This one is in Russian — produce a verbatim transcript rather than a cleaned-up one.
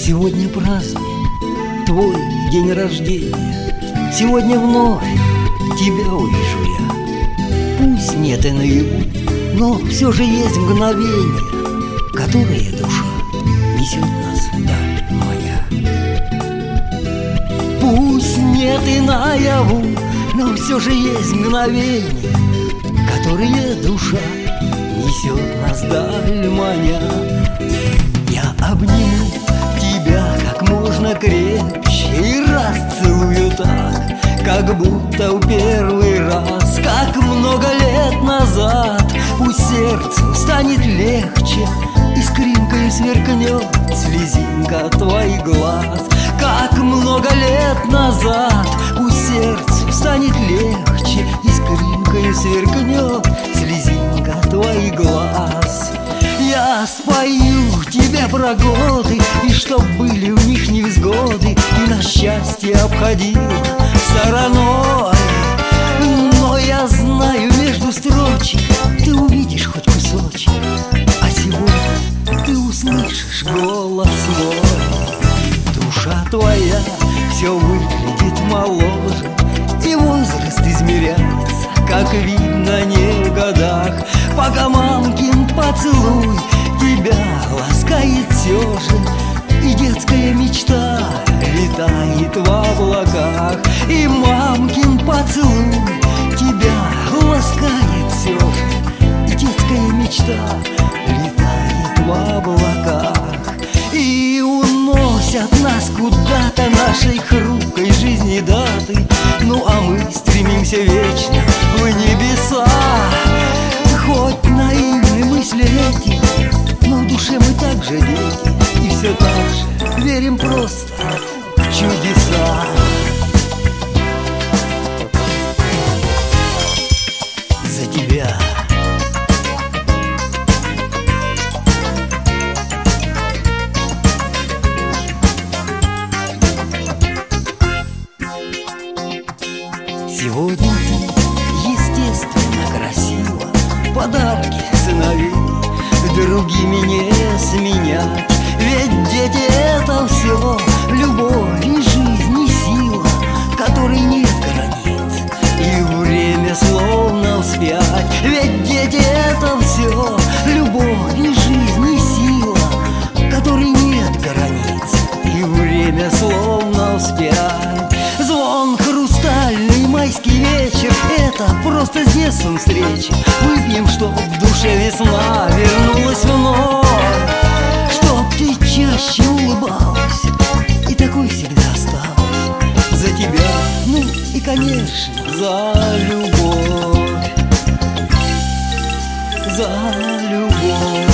Сегодня праздник, твой день рождения. Сегодня вновь тебя увижу я. Пусть нет и наяву, но все же есть мгновение, которое душа несет нас вдаль маня. Пусть нет и наяву, но все же есть мгновение, которое душа несет нас вдаль маня. Я обниму тебя как можно крепче и расцелую так, как будто в первый раз, как много лет назад. Пусть сердцу станет легче, искринкой сверкнет слезинка твоих глаз. Как много лет назад, пусть сердцу станет легче, искринкой сверкнет слезинка твоих глаз. Я спою тебе про годы, и чтоб были в них невзгоды, и на счастье обходила стороной. Но я знаю, между строчек ты увидишь хоть кусочек, а сегодня ты услышишь голос свой. Душа твоя все выглядит моложе, и возраст измеряется, как видно, не в годах. Пока мамкин поцелуй тебя ласкает все же, и детская мечта летает в облаках. И мамкин поцелуй тебя ласкает все же, и детская мечта летает в облаках. И уносят нас куда-то нашей хрупкой жизни даты, ну а мы стремимся вечно в небеса. Хоть наивны мысли эти, но в душе мы также дети, и все так же верим просто в чудеса. За тебя. Сегодня ты естественно красива, подарки сыновей другими не сменять. Ведь дети это все, любовь и жизнь и сила, которой нет границ, и время словно вспять. Ведь дети это все, любовь и жизнь и сила, которой нет границ, и время словно вспять. Звон хрустальный майский вечер, это просто с детством встреча. Выпьем, чтоб в душе весна вернулась вновь, чтоб ты чаще улыбалась и такой всегда осталась. За тебя, ну и конечно за любовь, за любовь.